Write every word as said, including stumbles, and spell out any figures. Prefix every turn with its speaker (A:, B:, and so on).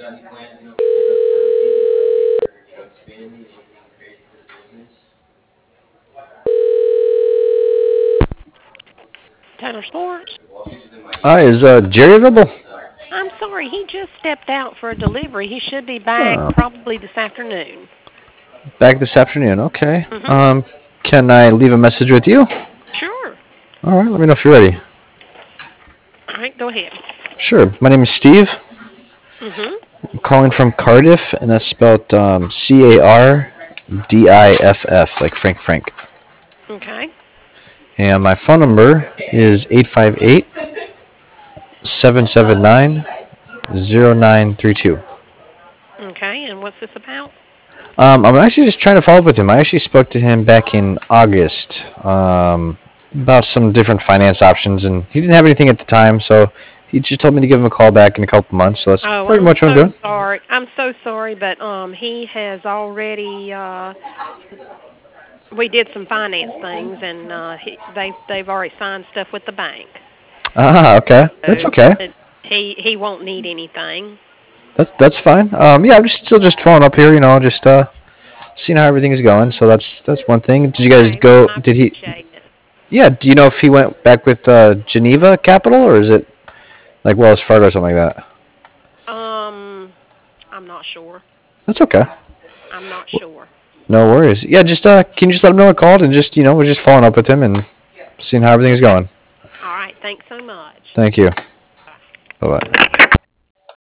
A: Tanner Sports.
B: Hi, is uh, Jerry available?
A: I'm sorry, he just stepped out for a delivery. He should be back
B: Oh,
A: probably this afternoon.
B: back this afternoon. Okay.
A: Mhm.
B: Um, can I leave a message with you?
A: Sure.
B: All right. Let me know if you're ready.
A: All right, go ahead.
B: Sure. My name is Steve.
A: Mhm.
B: I'm calling from Cardiff, and that's spelled um, C A R D I F F, like Frank Frank.
A: Okay.
B: And my phone number is eight five eight, seven seven nine, zero nine three two.
A: Okay. And what's this about?
B: Um, I'm actually just trying to follow up with him. I actually spoke to him back in August um, about some different finance options, and he didn't have anything at the time, so he just told me to give him a call back in a couple months. So that's
A: Oh,
B: pretty
A: I'm
B: much what I'm
A: so
B: doing.
A: sorry. I'm so sorry, but um, he has already. Uh, we did some finance things, and uh, he, they they've already signed stuff with the bank.
B: Ah, okay, that's
A: So
B: okay.
A: it, he he won't need anything.
B: That's that's fine. Um, yeah, I'm just still just following up here, you know, just uh, seeing how everything is going. So that's that's one thing. Did you guys
A: Okay. Well,
B: go?
A: I
B: Did he?
A: appreciate it.
B: Yeah. Do you know if he went back with uh, Geneva Capital, or is it like Wells Fargo or something like that?
A: Um, I'm not sure.
B: That's okay.
A: I'm not sure.
B: No worries. Yeah, just uh, can you just let him know I called and just you know we're just following up with him and seeing how everything is
A: Okay.
B: going.
A: All right. Thanks so much.
B: Thank you.
A: Bye.
B: Bye bye.